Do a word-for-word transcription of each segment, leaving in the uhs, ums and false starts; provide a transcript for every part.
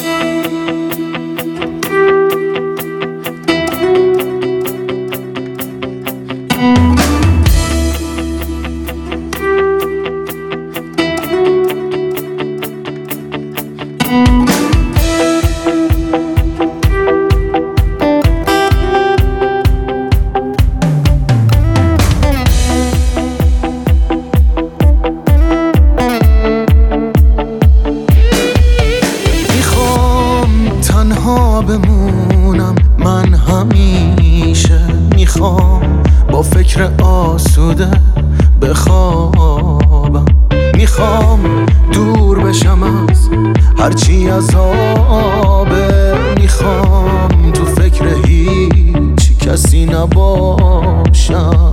بمونم من همیشه، میخوام با فکر آسوده بخوابم، میخوام دور بشم از هرچی عذابه، میخوام تو فکر هیچ کسی نباشم.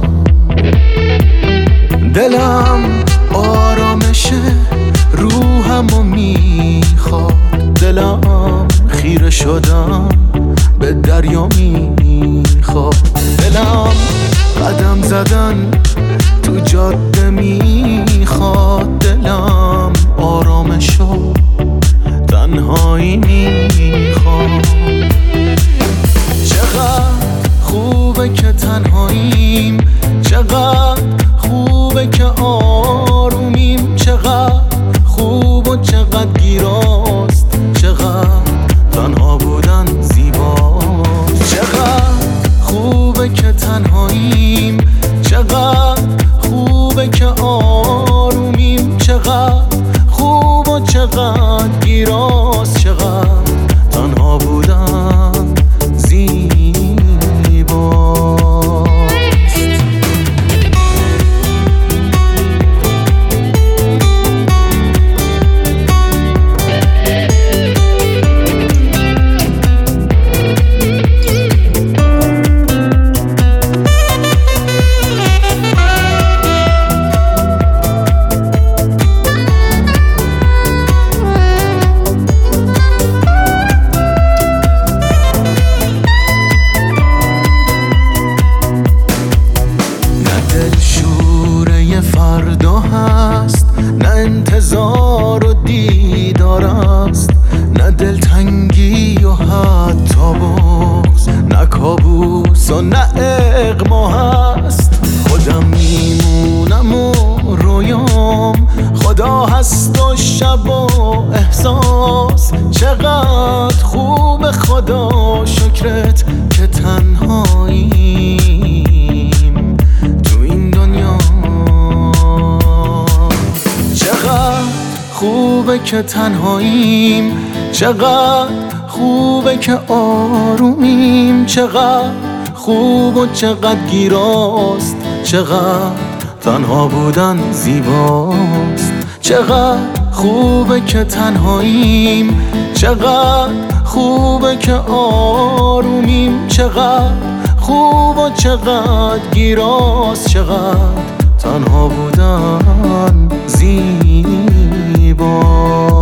دلم آرامشه روحمو میخواد، دلم خیره شدم به دریا میخواد، دلم قدم زدن تو جاده میخواد، دلم آرامش و تنهایی میخواد. چقدر خوبه که تنهاییم، چقدر خوبه که آرومیم، چقدر خوب و چقدر گیراست، چقدر تنها بودن زیباست. چقدر خوبه که تنهاییم، چقدر خوبه که آرومیم، چقدر خوب و چقدر گیراست، چقدر تنها بودن زیباست. فردا هست، نه انتظار و دیدار است، نه دلتنگی و حتی بغض، نه کابوس و نه اغما هست. خودم میمونم و رویام، خدا هست و شب و احساس. چقدر خوب خدا شکرت که تنهاییم تو این دنیا. چقدر خوبه که تنهاییم، چقدر خوبه که آرومیم، چقدر خوب و چقدر گیراست، چقدر تنها بودن زیباست. چقدر خوبه که تنهاییم، چقدر خوبه که آرومیم، چقدر خوب و چقدر گیراست، چقدر تنها بودن زیباست.